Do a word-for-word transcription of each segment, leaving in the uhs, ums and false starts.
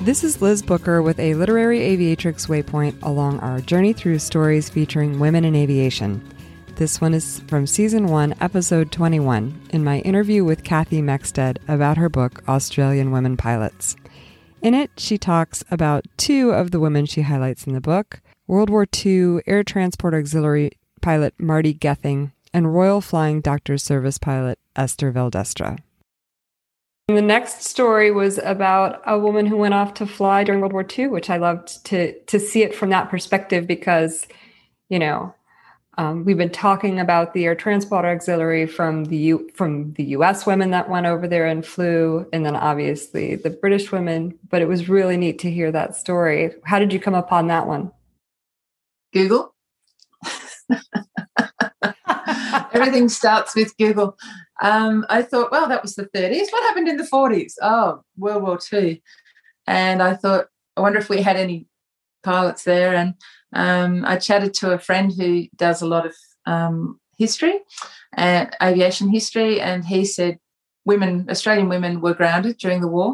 This is Liz Booker with a Literary Aviatrix Waypoint along our journey through stories featuring women in aviation. This one is from Season one, Episode twenty-one, in my interview with Kathy Mexted about her book, Australian Women Pilots. In it, she talks about two of the women she highlights in the book, World War Two Air Transport Auxiliary pilot Marty Gething and Royal Flying Doctor Service pilot Esther Valdestra. The next story was about a woman who went off to fly during World War Two, which I loved to to see it from that perspective because, you know, um, we've been talking about the Air Transport Auxiliary from the U, from the U S women that went over there and flew, and then obviously the British women. But it was really neat to hear that story. How did you come upon that one? Google. Everything starts with Google. Um, I thought, well, that was the thirties. What happened in the forties? Oh, World War Two. And I thought, I wonder if we had any pilots there. And um, I chatted to a friend who does a lot of um, history, uh, aviation history, and he said women, Australian women were grounded during the war.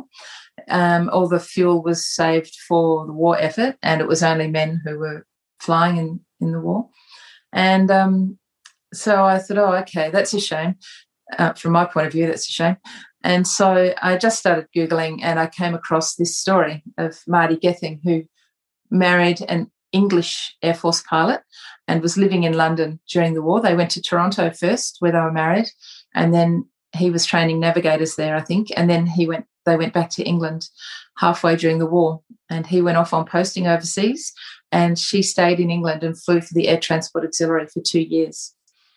Um, all the fuel was saved for the war effort, and it was only men who were flying in, in the war. And um, so I thought, oh, okay, that's a shame. Uh, from my point of view, that's a shame. And so I just started Googling and I came across this story of Marty Gething, who married an English Air Force pilot and was living in London during the war. They went to Toronto first where they were married, and then he was training navigators there, I think, and then he went. they went back to England halfway during the war, and he went off on posting overseas, and she stayed in England and flew for the Air Transport Auxiliary for two years.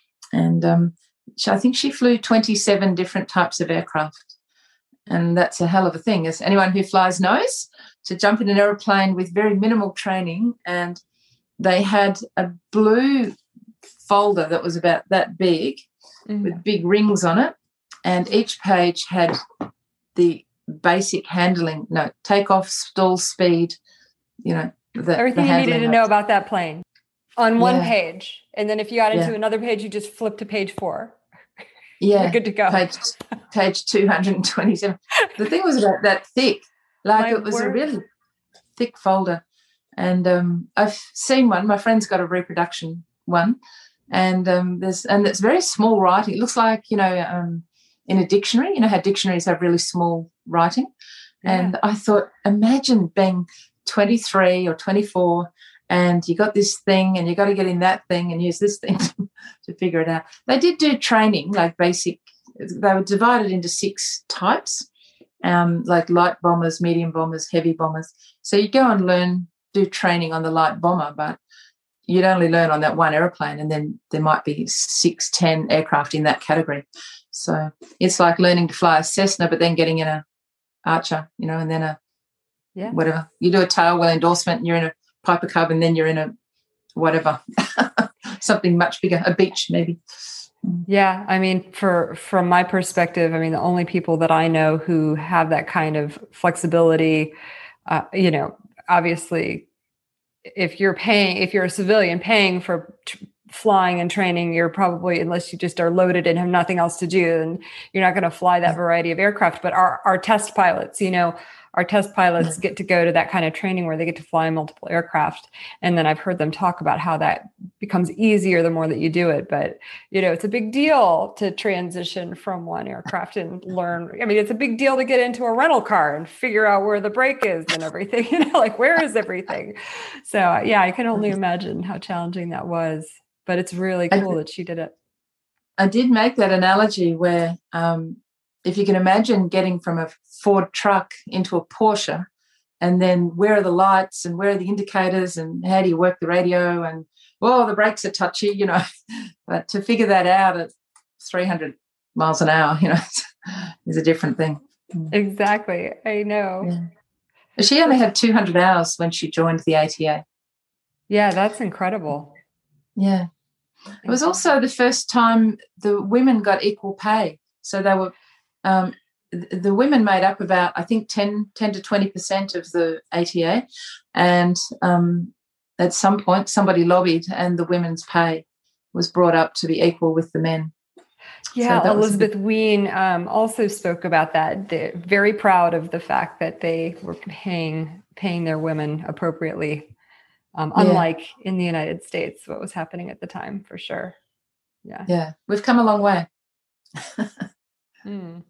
And um, I think she flew twenty-seven different types of aircraft, and that's a hell of a thing, as anyone who flies knows, to jump in an aeroplane with very minimal training. And they had a blue folder that was about that big mm-hmm. with big rings on it, and each page had the basic handling, no, takeoff, stall speed, you know. The, Everything the you needed to know about that plane on one yeah. page. And then if you got into yeah. another page, you just flip to page four. Yeah. You're good to go. Page, page two hundred twenty-seven. The thing was about that thick. Like My it was word. a really thick folder. And um, I've seen one. My friend's got a reproduction one. And um, there's and it's very small writing. It looks like, you know, um, in a dictionary, you know how dictionaries have really small writing. Yeah. And I thought, imagine being twenty-three or twenty-four and you got this thing and you got to get in that thing and use this thing to, to figure it out. They did do training, like basic, they were divided into six types, um, like light bombers, medium bombers, heavy bombers. So you go and learn, do training on the light bomber, but you'd only learn on that one aeroplane, and then there might be six, ten aircraft in that category. So it's like learning to fly a Cessna but then getting in a Archer, you know, and then a yeah. whatever. You do a tailwheel endorsement and you're in a Piper Cub, and then you're in a whatever, something much bigger, a Beech maybe. Yeah, I mean, for from my perspective, I mean, the only people that I know who have that kind of flexibility, uh, you know, obviously, if you're paying, if you're a civilian paying for t- flying and training, you're probably, unless you just are loaded and have nothing else to do, and you're not going to fly that variety of aircraft. But our, our test pilots, you know, our test pilots get to go to that kind of training where they get to fly multiple aircraft. And then I've heard them talk about how that becomes easier the more that you do it. But, you know, it's a big deal to transition from one aircraft and learn. I mean, it's a big deal to get into a rental car and figure out where the brake is and everything, you know, like where is everything? So yeah, I can only imagine how challenging that was, but it's really cool I, that she did it. I did make that analogy where, um, if you can imagine getting from a Ford truck into a Porsche, and then where are the lights and where are the indicators and how do you work the radio, and, well, the brakes are touchy, you know. But to figure that out at three hundred miles an hour, you know, is a different thing. Exactly. I know. Yeah. She only had two hundred hours when she joined the A T A. Yeah, that's incredible. Yeah. It was also the first time the women got equal pay. So they were Um, the women made up about, I think, ten, ten to twenty percent of the A T A, and um, at some point somebody lobbied and the women's pay was brought up to be equal with the men. Yeah, so Elizabeth bit- Wein um, also spoke about that. They're very proud of the fact that they were paying paying their women appropriately, um, yeah. unlike in the United States, what was happening at the time, for sure. Yeah, yeah, we've come a long way. mm.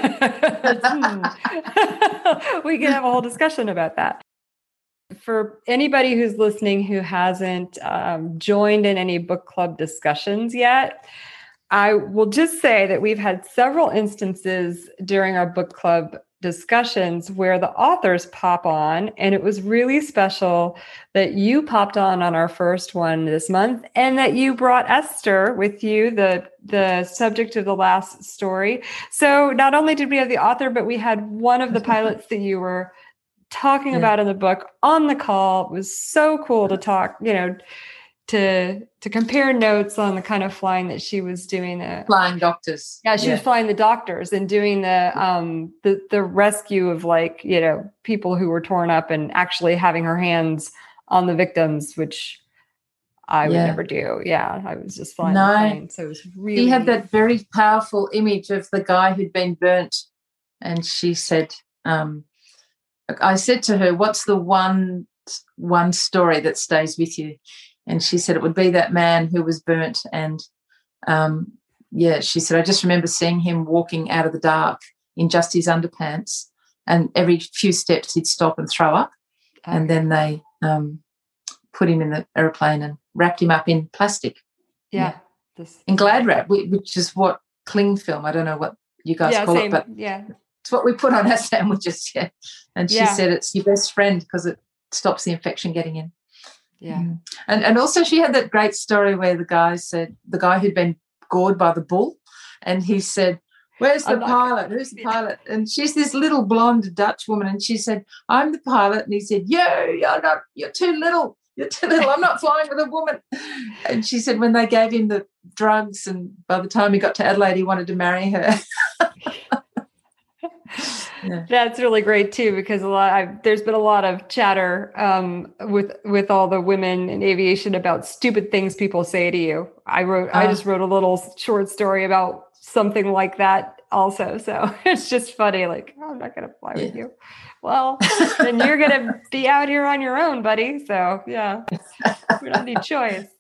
We can have a whole discussion about that. For anybody who's listening who hasn't um, joined in any book club discussions yet, I will just say that we've had several instances during our book club discussions where the authors pop on, and it was really special that you popped on on our first one this month, and that you brought Esther with you, the the subject of the last story. So not only did we have the author, but we had one of the pilots that you were talking yeah. about in the book on the call. It was so cool to talk, you know, to to compare notes on the kind of flying that she was doing. The flying doctors. Yeah, she yeah. was flying the doctors and doing the um the the rescue of, like, you know, people who were torn up, and actually having her hands on the victims, which I yeah. would never do. Yeah, I was just flying no. the plane. So it was really. He had that very powerful image of the guy who'd been burnt, and she said, um, I said to her, "What's the one one story that stays with you?" And she said it would be that man who was burnt. And, um, yeah, she said, I just remember seeing him walking out of the dark in just his underpants, and every few steps he'd stop and throw up. Okay. And then they um, put him in the aeroplane and wrapped him up in plastic. Yeah. yeah. This- in Glad wrap, which is what cling film, I don't know what you guys yeah, call same. it, but yeah. it's what we put on our sandwiches. Yeah. And she yeah. said it's your best friend because it stops the infection getting in. Yeah. Mm. And and also she had that great story where the guy said, the guy who'd been gored by the bull, and he said, where's the pilot? Who's the pilot? And she's this little blonde Dutch woman, and she said, I'm the pilot. And he said, yo, you're not, you're too little. You're too little. I'm not flying with a woman. And she said when they gave him the drugs, and by the time he got to Adelaide, he wanted to marry her. Yeah. That's really great too, because a lot I've, there's been a lot of chatter um, with with all the women in aviation about stupid things people say to you. I wrote, uh, I just wrote a little short story about something like that also. So it's just funny. Like, oh, I'm not going to fly yeah. with you. Well, then you're going to be out here on your own, buddy. So yeah, we don't need choice.